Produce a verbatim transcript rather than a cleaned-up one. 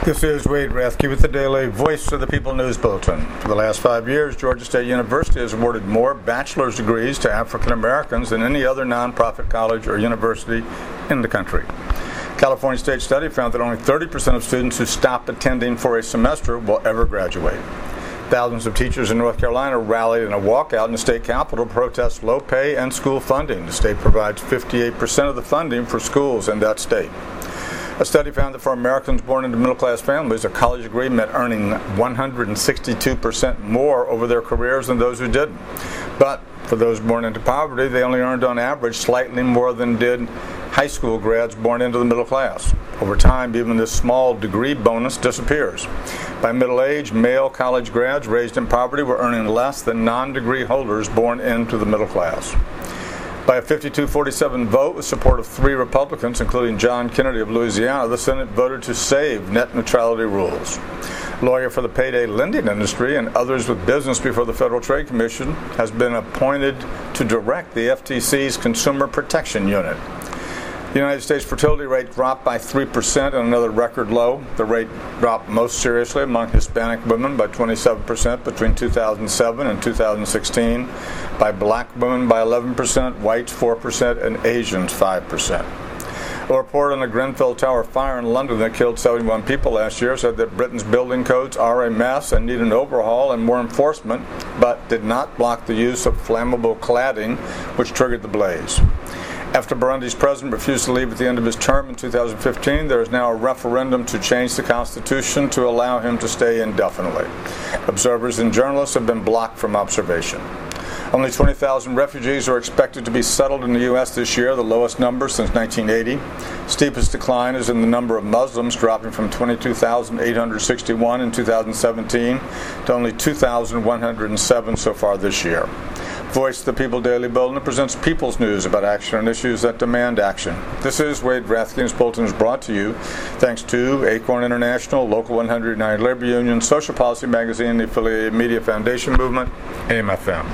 This is Wade Rathke with the Daily Voice of the People News Bulletin. For the last five years, Georgia State University has awarded more bachelor's degrees to African Americans than any other nonprofit college or university in the country. California State study found that only thirty percent of students who stop attending for a semester will ever graduate. Thousands of teachers in North Carolina rallied in a walkout in the state capitol to protest low pay and school funding. The state provides fifty-eight percent of the funding for schools in that state. A study found that for Americans born into middle-class families, a college degree meant earning one hundred sixty-two percent more over their careers than those who didn't. But for those born into poverty, they only earned on average slightly more than did high school grads born into the middle class. Over time, even this small degree bonus disappears. By middle age, male college grads raised in poverty were earning less than non-degree holders born into the middle class. By a fifty-two forty-seven vote with support of three Republicans, including John Kennedy of Louisiana, the Senate voted to save net neutrality rules. Lawyer for the payday lending industry and others with business before the Federal Trade Commission has been appointed to direct the F T C's Consumer Protection Unit. The United States fertility rate dropped by three percent and another record low. The rate dropped most seriously among Hispanic women by twenty-seven percent between two thousand seven and two thousand sixteen, by black women by eleven percent, whites four percent, and Asians five percent. A report on the Grenfell Tower fire in London that killed seventy-one people last year said that Britain's building codes are a mess and need an overhaul and more enforcement, but did not block the use of flammable cladding, which triggered the blaze. After Burundi's president refused to leave at the end of his term in two thousand fifteen, there is now a referendum to change the constitution to allow him to stay indefinitely. Observers and journalists have been blocked from observation. Only twenty thousand refugees are expected to be settled in the U S this year, the lowest number since nineteen eighty. Steepest decline is in the number of Muslims, dropping from twenty-two thousand eight hundred sixty-one in two thousand seventeen to only two thousand one hundred seven so far this year. Voice of the People Daily Bulletin presents People's News about action on issues that demand action. This is Wade Rathke. This bulletin is brought to you thanks to Acorn International, Local one hundred nine Labor Union, Social Policy Magazine, the Affiliated Media Foundation Movement, A M F M.